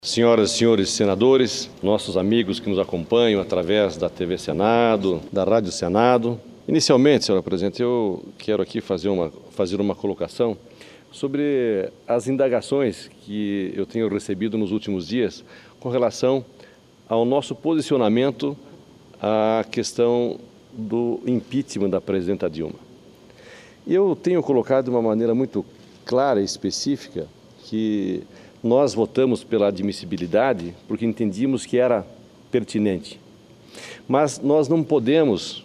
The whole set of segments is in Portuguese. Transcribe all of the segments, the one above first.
Senhoras e senhores senadores, nossos amigos que nos acompanham através da TV Senado, da Rádio Senado. Inicialmente, senhora presidente, eu quero aqui fazer uma colocação sobre as indagações que eu tenho recebido nos últimos dias com relação ao nosso posicionamento à questão do impeachment da presidenta Dilma. Eu tenho colocado de uma maneira muito clara e específica que nós votamos pela admissibilidade porque entendíamos que era pertinente. Mas nós não podemos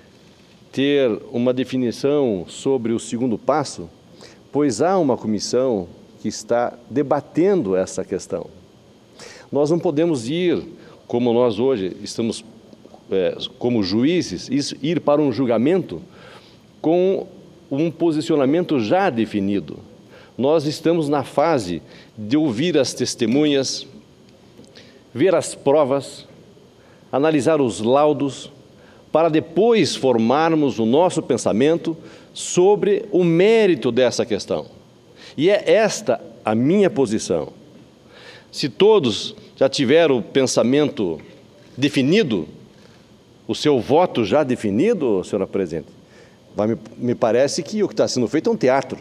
ter uma definição sobre o segundo passo, pois há uma comissão que está debatendo essa questão. Nós não podemos ir, como nós hoje estamos como juízes, ir para um julgamento com um posicionamento já definido. Nós estamos na fase de ouvir as testemunhas, ver as provas, analisar os laudos, para depois formarmos o nosso pensamento sobre o mérito dessa questão. E é esta a minha posição. Se todos já tiveram o pensamento definido, o seu voto já definido, senhora presidente, me parece que o que está sendo feito é um teatro.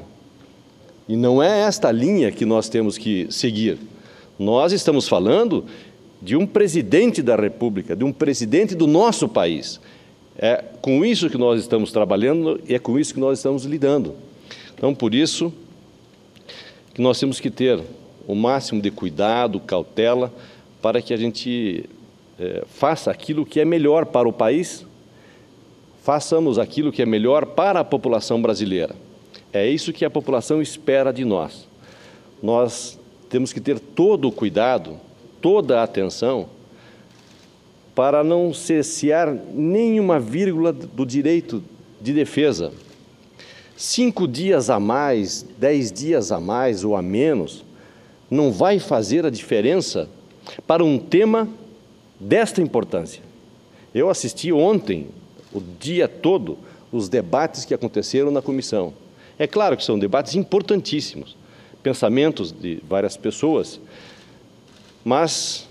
E não é esta linha que nós temos que seguir. Nós estamos falando de um presidente da República, de um presidente do nosso país. É com isso que nós estamos trabalhando e é com isso que nós estamos lidando. Então, por isso que nós temos que ter o máximo de cuidado, cautela, para que a gente faça aquilo que é melhor para o país, façamos aquilo que é melhor para a população brasileira. É isso que a população espera de nós. Nós temos que ter todo o cuidado, toda a atenção, para não cessear nenhuma vírgula do direito de defesa. 5 dias a mais, 10 dias a mais ou a menos, não vai fazer a diferença para um tema desta importância. Eu assisti ontem, o dia todo, os debates que aconteceram na comissão. É claro que são debates importantíssimos, pensamentos de várias pessoas, mas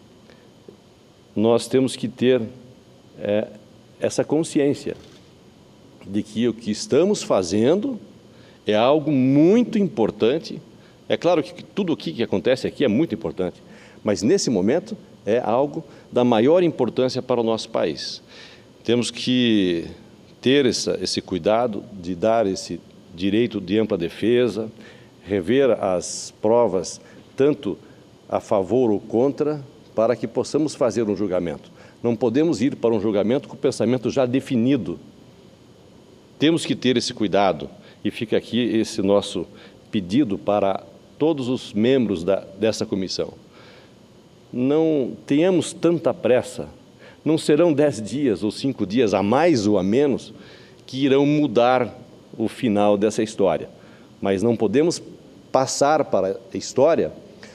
nós temos que ter essa consciência de que o que estamos fazendo é algo muito importante. É claro que tudo o que acontece aqui é muito importante, mas nesse momento é algo da maior importância para o nosso país. Temos que ter esse cuidado de dar esse direito de ampla defesa, rever as provas, tanto a favor ou contra, para que possamos fazer um julgamento. Não podemos ir para um julgamento com o pensamento já definido. Temos que ter esse cuidado, e fica aqui esse nosso pedido para todos os membros dessa comissão. Não tenhamos tanta pressa, não serão 10 dias ou 5 dias a mais ou a menos que irão mudar o final dessa história, mas não podemos passar para a história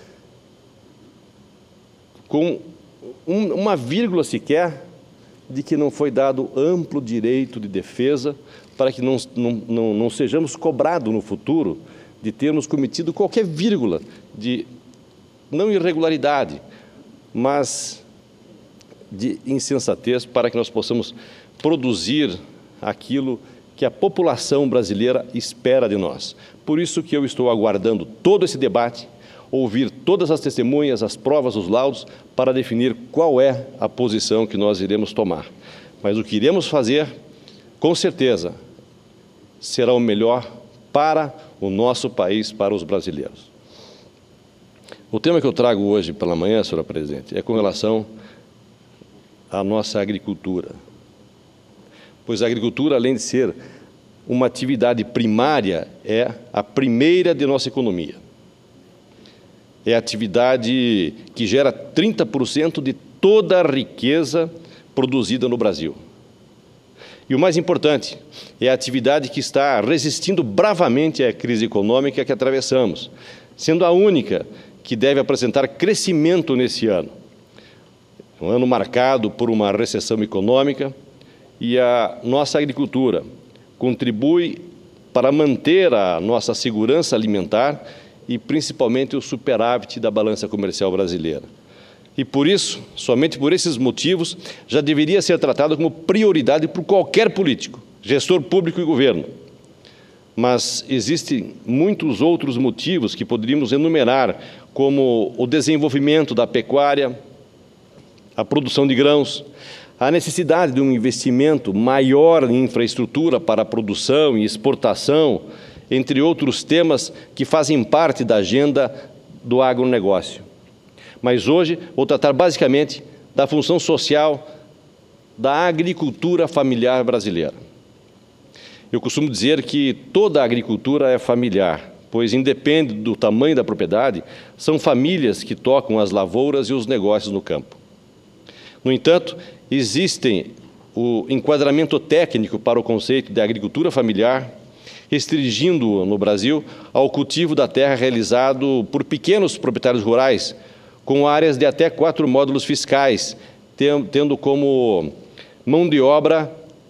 com uma vírgula sequer de que não foi dado amplo direito de defesa, para que não sejamos cobrados no futuro de termos cometido qualquer vírgula de, não irregularidade, mas de insensatez, para que nós possamos produzir aquilo que a população brasileira espera de nós. Por isso que eu estou aguardando todo esse debate, ouvir todas as testemunhas, as provas, os laudos, para definir qual é a posição que nós iremos tomar. Mas o que iremos fazer, com certeza, será o melhor para o nosso país, para os brasileiros. O tema que eu trago hoje pela manhã, senhora presidente, é com relação à nossa agricultura. Pois a agricultura, além de ser uma atividade primária, é a primeira de nossa economia. É a atividade que gera 30% de toda a riqueza produzida no Brasil. E o mais importante, é a atividade que está resistindo bravamente à crise econômica que atravessamos, sendo a única que deve apresentar crescimento nesse ano. Um ano marcado por uma recessão econômica, e a nossa agricultura contribui para manter a nossa segurança alimentar e principalmente o superávit da balança comercial brasileira. E por isso, somente por esses motivos, já deveria ser tratado como prioridade por qualquer político, gestor público e governo. Mas existem muitos outros motivos que poderíamos enumerar, como o desenvolvimento da pecuária, a produção de grãos, a necessidade de um investimento maior em infraestrutura para a produção e exportação, entre outros temas que fazem parte da agenda do agronegócio. Mas hoje vou tratar basicamente da função social da agricultura familiar brasileira. Eu costumo dizer que toda a agricultura é familiar, pois independe do tamanho da propriedade, são famílias que tocam as lavouras e os negócios no campo. No entanto, existe o enquadramento técnico para o conceito de agricultura familiar, restringindo-o no Brasil ao cultivo da terra realizado por pequenos proprietários rurais, com áreas de até 4 módulos fiscais, tendo como mão de obra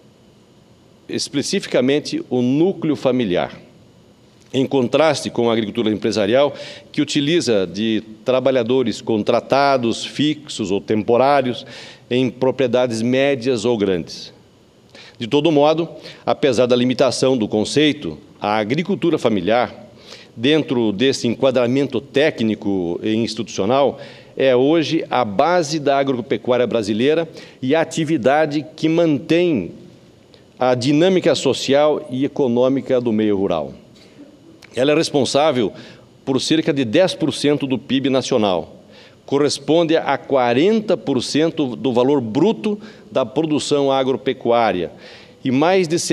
especificamente o núcleo familiar. Em contraste com a agricultura empresarial, que utiliza de trabalhadores contratados, fixos ou temporários, em propriedades médias ou grandes. De todo modo, apesar da limitação do conceito, a agricultura familiar, dentro desse enquadramento técnico e institucional, é hoje a base da agropecuária brasileira e a atividade que mantém a dinâmica social e econômica do meio rural. Ela é responsável por cerca de 10% do PIB nacional, corresponde a 40% do valor bruto da produção agropecuária e mais de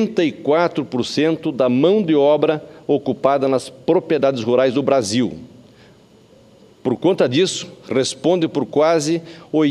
74% da mão de obra ocupada nas propriedades rurais do Brasil. Por conta disso, responde por quase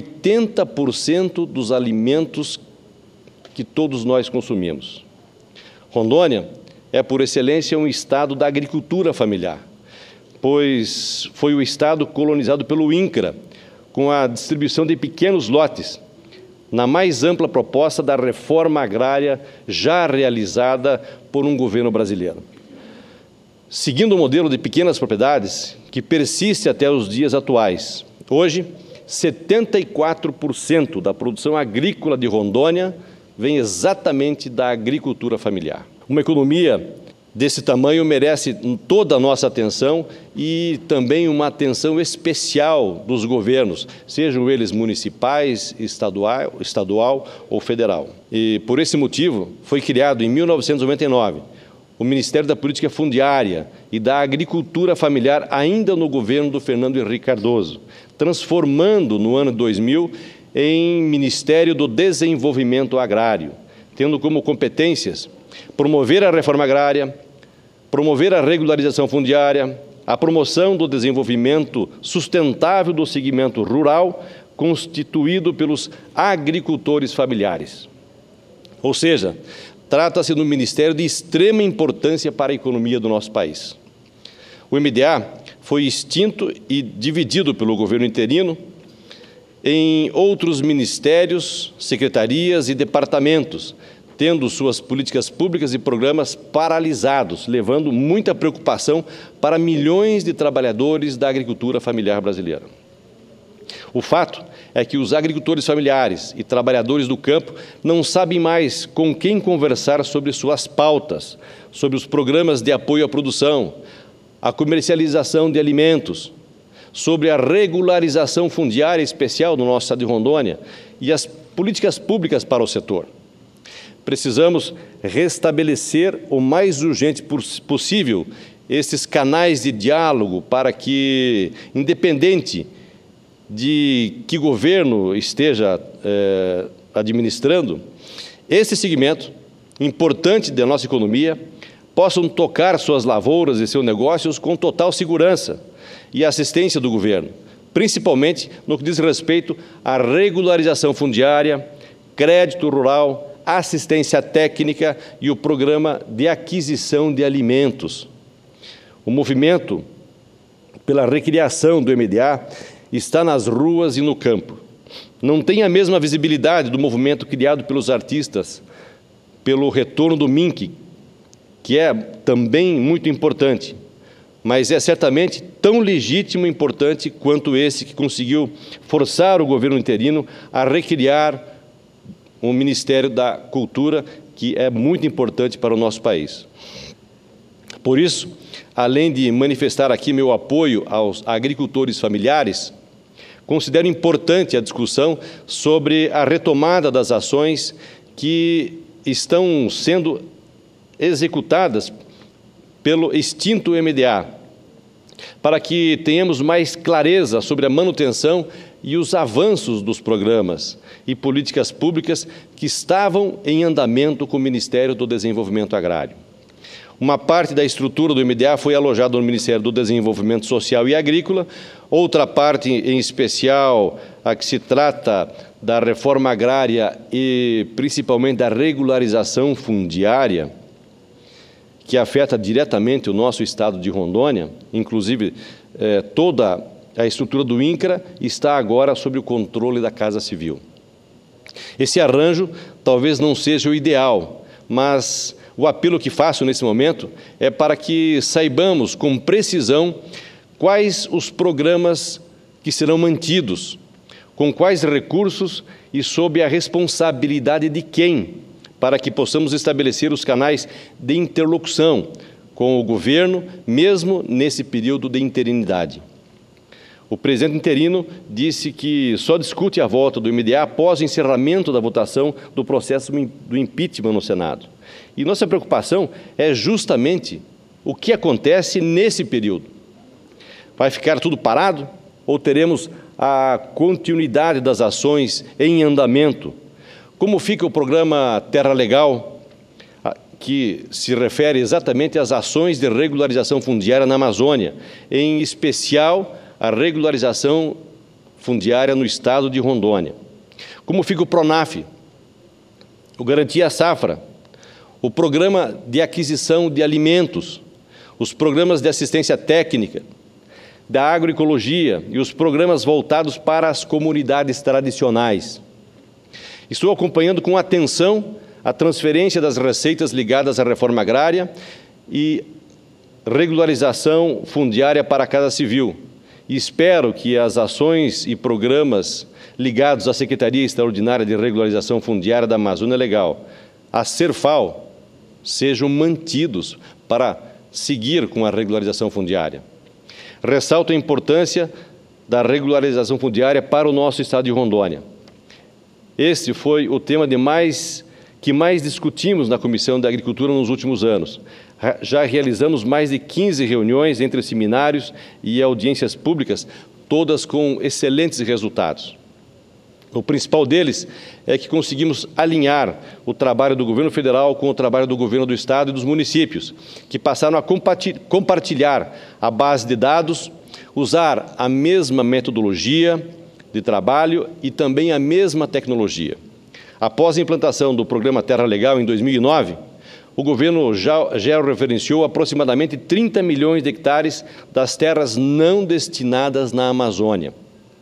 80% dos alimentos que todos nós consumimos. Rondônia é, por excelência, um estado da agricultura familiar, pois foi o estado colonizado pelo INCRA, com a distribuição de pequenos lotes, na mais ampla proposta da reforma agrária já realizada por um governo brasileiro. Seguindo o modelo de pequenas propriedades, que persiste até os dias atuais, hoje, 74% da produção agrícola de Rondônia vem exatamente da agricultura familiar. Uma economia desse tamanho merece toda a nossa atenção e também uma atenção especial dos governos, sejam eles municipais, estadual ou federal. E, por esse motivo, foi criado em 1999 o Ministério da Política Fundiária e da Agricultura Familiar, ainda no governo do Fernando Henrique Cardoso, transformando no ano 2000 em Ministério do Desenvolvimento Agrário, tendo como competências promover a reforma agrária, promover a regularização fundiária, a promoção do desenvolvimento sustentável do segmento rural, constituído pelos agricultores familiares. Ou seja, trata-se de um ministério de extrema importância para a economia do nosso país. O MDA foi extinto e dividido pelo governo interino em outros ministérios, secretarias e departamentos, tendo suas políticas públicas e programas paralisados, levando muita preocupação para milhões de trabalhadores da agricultura familiar brasileira. O fato é que os agricultores familiares e trabalhadores do campo não sabem mais com quem conversar sobre suas pautas, sobre os programas de apoio à produção, a comercialização de alimentos, sobre a regularização fundiária especial no nosso estado de Rondônia e as políticas públicas para o setor. Precisamos restabelecer o mais urgente possível esses canais de diálogo para que, independente de que governo esteja administrando, esse segmento importante da nossa economia possam tocar suas lavouras e seus negócios com total segurança e assistência do governo, principalmente no que diz respeito à regularização fundiária, crédito rural, assistência técnica e o programa de aquisição de alimentos. O movimento pela recriação do MDA está nas ruas e no campo. Não tem a mesma visibilidade do movimento criado pelos artistas, pelo retorno do MINC, que é também muito importante, mas é certamente tão legítimo e importante quanto esse que conseguiu forçar o governo interino a recriar o Ministério da Cultura, que é muito importante para o nosso país. Por isso, além de manifestar aqui meu apoio aos agricultores familiares, considero importante a discussão sobre a retomada das ações que estão sendo executadas pelo extinto MDA, para que tenhamos mais clareza sobre a manutenção e os avanços dos programas e políticas públicas que estavam em andamento com o Ministério do Desenvolvimento Agrário. Uma parte da estrutura do MDA foi alojada no Ministério do Desenvolvimento Social e Agrícola, outra parte, em especial, a que se trata da reforma agrária e principalmente da regularização fundiária, que afeta diretamente o nosso estado de Rondônia, inclusive toda a estrutura do INCRA está agora sob o controle da Casa Civil. Esse arranjo talvez não seja o ideal, mas o apelo que faço nesse momento é para que saibamos com precisão quais os programas que serão mantidos, com quais recursos e sob a responsabilidade de quem, para que possamos estabelecer os canais de interlocução com o governo, mesmo nesse período de interinidade. O presidente interino disse que só discute a volta do MDA após o encerramento da votação do processo do impeachment no Senado. E nossa preocupação é justamente o que acontece nesse período. Vai ficar tudo parado ou teremos a continuidade das ações em andamento? Como fica o programa Terra Legal, que se refere exatamente às ações de regularização fundiária na Amazônia, em especial a regularização fundiária no estado de Rondônia? Como fica o PRONAF, o Garantia Safra, o Programa de Aquisição de Alimentos, os programas de assistência técnica, da agroecologia e os programas voltados para as comunidades tradicionais? Estou acompanhando com atenção a transferência das receitas ligadas à reforma agrária e regularização fundiária para a Casa Civil. E espero que as ações e programas ligados à Secretaria Extraordinária de Regularização Fundiária da Amazônia Legal, a CERFAL, sejam mantidos para seguir com a regularização fundiária. Ressalto a importância da regularização fundiária para o nosso estado de Rondônia. Este foi o tema que mais discutimos na Comissão da Agricultura nos últimos anos. Já realizamos mais de 15 reuniões entre seminários e audiências públicas, todas com excelentes resultados. O principal deles é que conseguimos alinhar o trabalho do governo federal com o trabalho do governo do estado e dos municípios, que passaram a compartilhar a base de dados, usar a mesma metodologia de trabalho e também a mesma tecnologia. Após a implantação do programa Terra Legal em 2009, o governo já referenciou aproximadamente 30 milhões de hectares das terras não destinadas na Amazônia.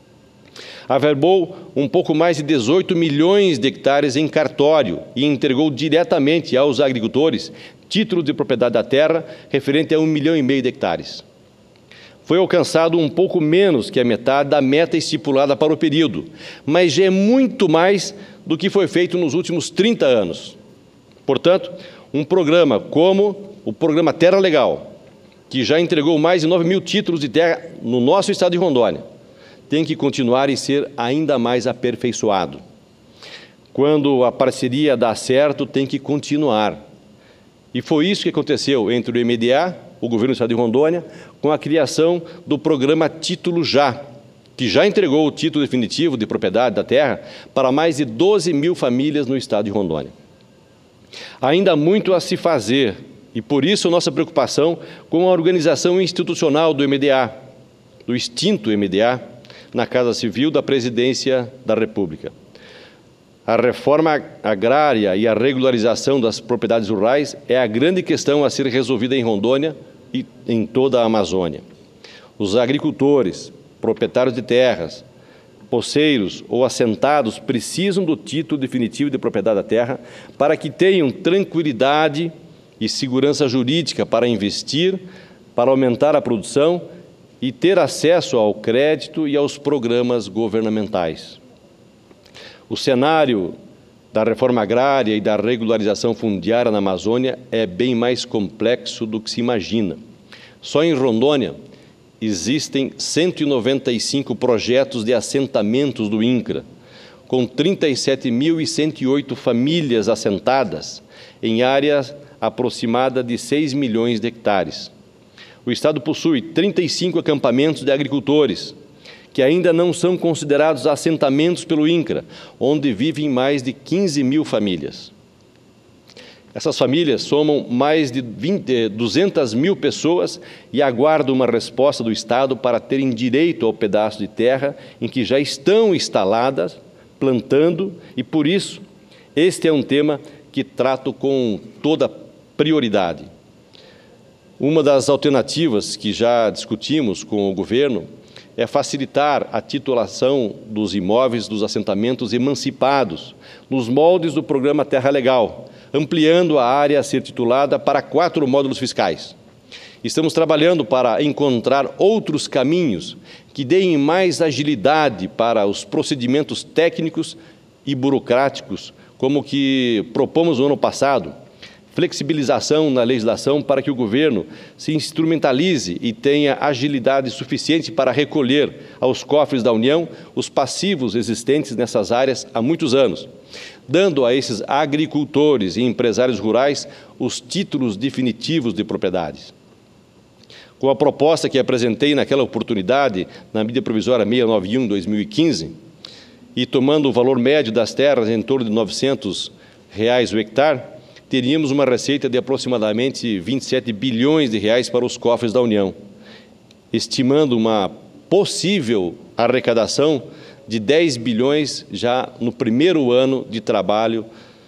Averbou um pouco mais de 18 milhões de hectares em cartório e entregou diretamente aos agricultores título de propriedade da terra referente a 1,5 milhão de hectares. Foi alcançado um pouco menos que a metade da meta estipulada para o período, mas já é muito mais do que foi feito nos últimos 30 anos. Portanto, um programa como o programa Terra Legal, que já entregou mais de 9 mil títulos de terra no nosso estado de Rondônia, tem que continuar e ser ainda mais aperfeiçoado. Quando a parceria dá certo, tem que continuar. E foi isso que aconteceu entre o MDA, o governo do estado de Rondônia, com a criação do programa Título Já, que já entregou o título definitivo de propriedade da terra para mais de 12 mil famílias no estado de Rondônia. Ainda há muito a se fazer, e por isso nossa preocupação com a organização institucional do MDA, do extinto MDA, na Casa Civil da Presidência da República. A reforma agrária e a regularização das propriedades rurais é a grande questão a ser resolvida em Rondônia e em toda a Amazônia. Os agricultores, proprietários de terras, poceiros ou assentados precisam do título definitivo de propriedade da terra para que tenham tranquilidade e segurança jurídica para investir, para aumentar a produção e ter acesso ao crédito e aos programas governamentais. O cenário da reforma agrária e da regularização fundiária na Amazônia é bem mais complexo do que se imagina. Só em Rondônia existem 195 projetos de assentamentos do INCRA, com 37.108 famílias assentadas em área aproximada de 6 milhões de hectares. O Estado possui 35 acampamentos de agricultores, que ainda não são considerados assentamentos pelo INCRA, onde vivem mais de 15 mil famílias. Essas famílias somam mais de 200 mil pessoas e aguardam uma resposta do Estado para terem direito ao pedaço de terra em que já estão instaladas, plantando, e por isso este é um tema que trato com toda prioridade. Uma das alternativas que já discutimos com o governo é facilitar a titulação dos imóveis dos assentamentos emancipados, nos moldes do programa Terra Legal, ampliando a área a ser titulada para 4 módulos fiscais. Estamos trabalhando para encontrar outros caminhos que deem mais agilidade para os procedimentos técnicos e burocráticos, como o que propomos no ano passado, flexibilização na legislação para que o governo se instrumentalize e tenha agilidade suficiente para recolher aos cofres da União os passivos existentes nessas áreas há muitos anos, dando a esses agricultores e empresários rurais os títulos definitivos de propriedades. Com a proposta que apresentei naquela oportunidade, na medida provisória 691/2015, e tomando o valor médio das terras em torno de R$ 900 o hectare, teríamos uma receita de aproximadamente 27 bilhões de reais para os cofres da União, estimando uma possível arrecadação de 10 bilhões já no primeiro ano de trabalho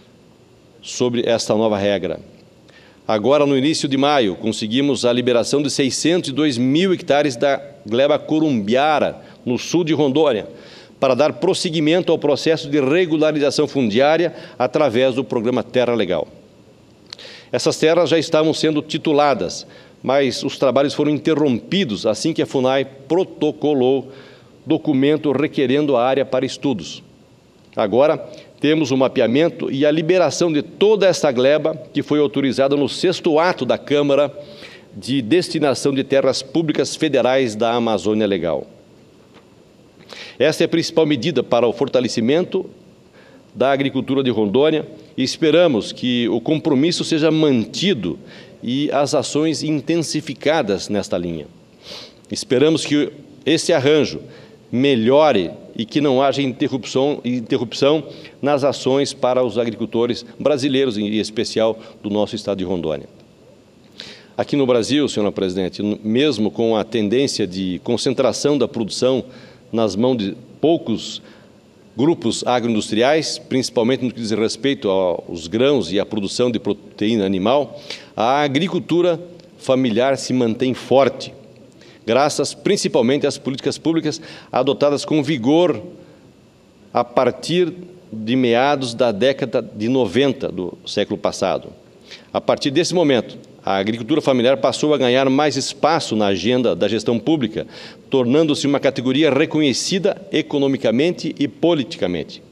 sobre esta nova regra. Agora, no início de maio, conseguimos a liberação de 602 mil hectares da gleba corumbiara, no sul de Rondônia, para dar prosseguimento ao processo de regularização fundiária através do programa Terra Legal. Essas terras já estavam sendo tituladas, mas os trabalhos foram interrompidos assim que a FUNAI protocolou documento requerendo a área para estudos. Agora, temos o mapeamento e a liberação de toda esta gleba, que foi autorizada no 6º ato da Câmara de Destinação de Terras Públicas Federais da Amazônia Legal. Esta é a principal medida para o fortalecimento da agricultura de Rondônia e esperamos que o compromisso seja mantido e as ações intensificadas nesta linha. Esperamos que esse arranjo melhore e que não haja interrupção nas ações para os agricultores brasileiros, em especial do nosso estado de Rondônia. Aqui no Brasil, senhora presidente, mesmo com a tendência de concentração da produção nas mãos de poucos grupos agroindustriais, principalmente no que diz respeito aos grãos e à produção de proteína animal, a agricultura familiar se mantém forte, graças principalmente às políticas públicas adotadas com vigor a partir de meados da década de 90 do século passado. A partir desse momento, a agricultura familiar passou a ganhar mais espaço na agenda da gestão pública, tornando-se uma categoria reconhecida economicamente e politicamente.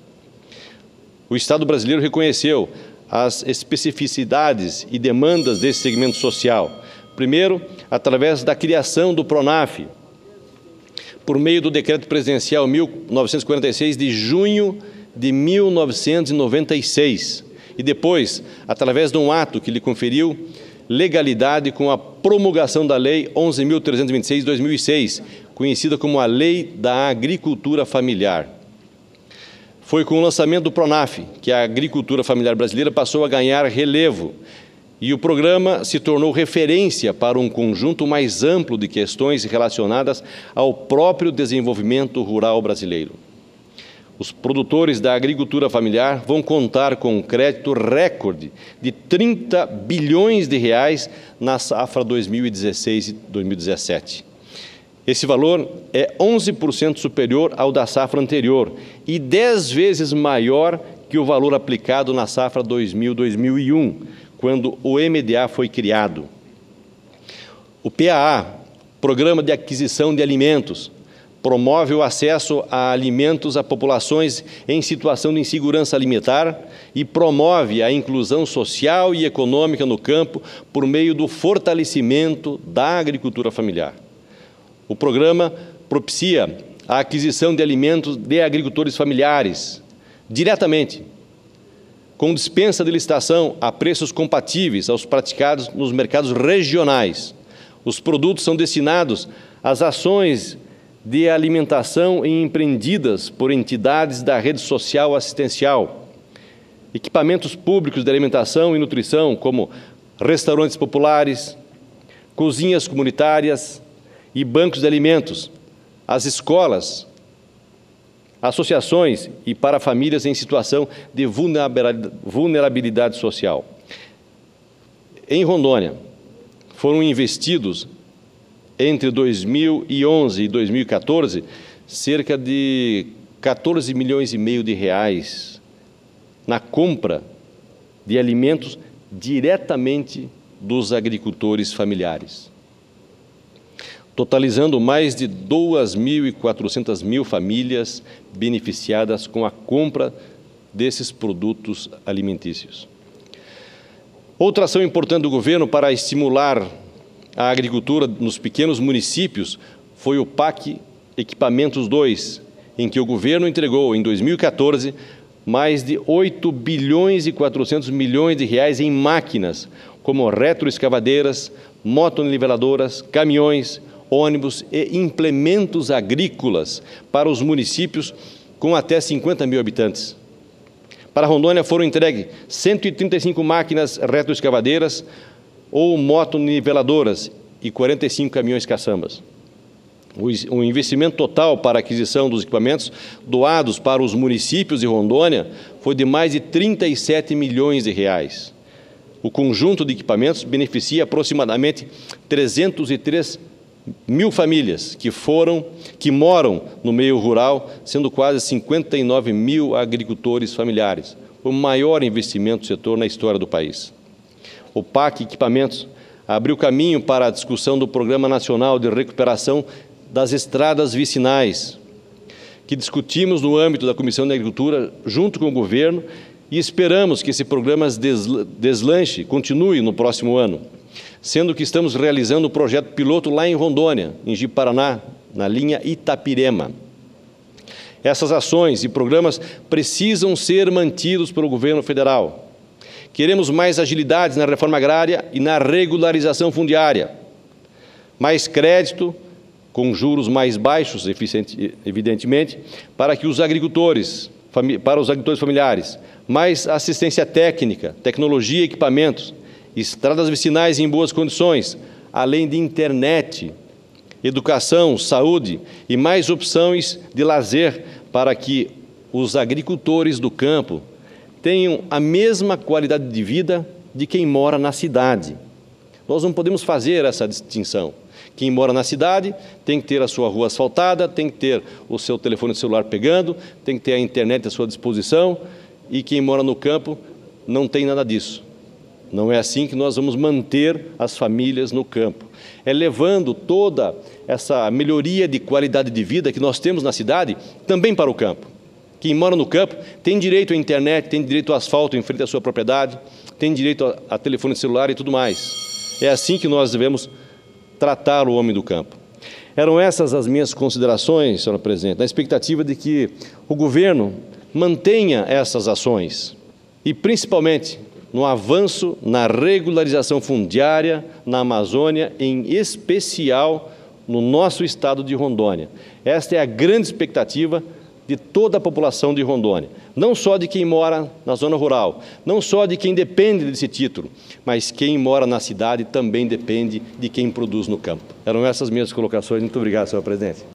O Estado brasileiro reconheceu as especificidades e demandas desse segmento social, primeiro, através da criação do PRONAF, por meio do Decreto Presidencial 1946 de junho de 1996, e depois, através de um ato que lhe conferiu legalidade com a promulgação da Lei 11.326 de 2006, conhecida como a Lei da Agricultura Familiar. Foi com o lançamento do PRONAF que a agricultura familiar brasileira passou a ganhar relevo e o programa se tornou referência para um conjunto mais amplo de questões relacionadas ao próprio desenvolvimento rural brasileiro. Os produtores da agricultura familiar vão contar com um crédito recorde de 30 bilhões de reais na safra 2016 e 2017. Esse valor é 11% superior ao da safra anterior e 10 vezes maior que o valor aplicado na safra 2000-2001, quando o MDA foi criado. O PAA, Programa de Aquisição de Alimentos, promove o acesso a alimentos a populações em situação de insegurança alimentar e promove a inclusão social e econômica no campo por meio do fortalecimento da agricultura familiar. O programa propicia a aquisição de alimentos de agricultores familiares, diretamente, com dispensa de licitação a preços compatíveis aos praticados nos mercados regionais. Os produtos são destinados às ações de alimentação empreendidas por entidades da rede social assistencial, equipamentos públicos de alimentação e nutrição, como restaurantes populares, cozinhas comunitárias e bancos de alimentos, as escolas, associações e para famílias em situação de vulnerabilidade social. Em Rondônia, foram investidos entre 2011 e 2014 cerca de 14 milhões e meio de reais na compra de alimentos diretamente dos agricultores familiares, totalizando mais de 2.400 famílias beneficiadas com a compra desses produtos alimentícios. Outra ação importante do governo para estimular a agricultura nos pequenos municípios foi o PAC Equipamentos 2, em que o governo entregou, em 2014, mais de 8 bilhões e 400 milhões de reais em máquinas, como retroescavadeiras, motoniveladoras, caminhões, ônibus e implementos agrícolas para os municípios com até 50 mil habitantes. Para Rondônia foram entregues 135 máquinas retroescavadeiras ou motoniveladoras e 45 caminhões caçambas. O investimento total para a aquisição dos equipamentos doados para os municípios de Rondônia foi de mais de 37 milhões de reais. O conjunto de equipamentos beneficia aproximadamente 303 mil famílias que moram no meio rural, sendo quase 59 mil agricultores familiares, o maior investimento do setor na história do país. O PAC Equipamentos abriu caminho para a discussão do Programa Nacional de Recuperação das Estradas Vicinais, que discutimos no âmbito da Comissão de Agricultura junto com o governo e esperamos que esse programa deslanche, continue no próximo ano, sendo que estamos realizando o projeto piloto lá em Rondônia, em Ji-Paraná, na linha Itapirema. Essas ações e programas precisam ser mantidos pelo governo federal. Queremos mais agilidade na reforma agrária e na regularização fundiária, mais crédito, com juros mais baixos, evidentemente, para os agricultores familiares, mais assistência técnica, tecnologia e equipamentos, estradas vicinais em boas condições, além de internet, educação, saúde e mais opções de lazer para que os agricultores do campo tenham a mesma qualidade de vida de quem mora na cidade. Nós não podemos fazer essa distinção. Quem mora na cidade tem que ter a sua rua asfaltada, tem que ter o seu telefone celular pegando, tem que ter a internet à sua disposição, e quem mora no campo não tem nada disso. Não é assim que nós vamos manter as famílias no campo. É levando toda essa melhoria de qualidade de vida que nós temos na cidade também para o campo. Quem mora no campo tem direito à internet, tem direito ao asfalto em frente à sua propriedade, tem direito a telefone celular e tudo mais. É assim que nós devemos tratar o homem do campo. Eram essas as minhas considerações, senhora presidente, na expectativa de que o governo mantenha essas ações e, principalmente, no avanço na regularização fundiária na Amazônia, em especial no nosso estado de Rondônia. Esta é a grande expectativa de toda a população de Rondônia, não só de quem mora na zona rural, não só de quem depende desse título, mas quem mora na cidade também depende de quem produz no campo. Eram essas minhas colocações. Muito obrigado, senhor presidente.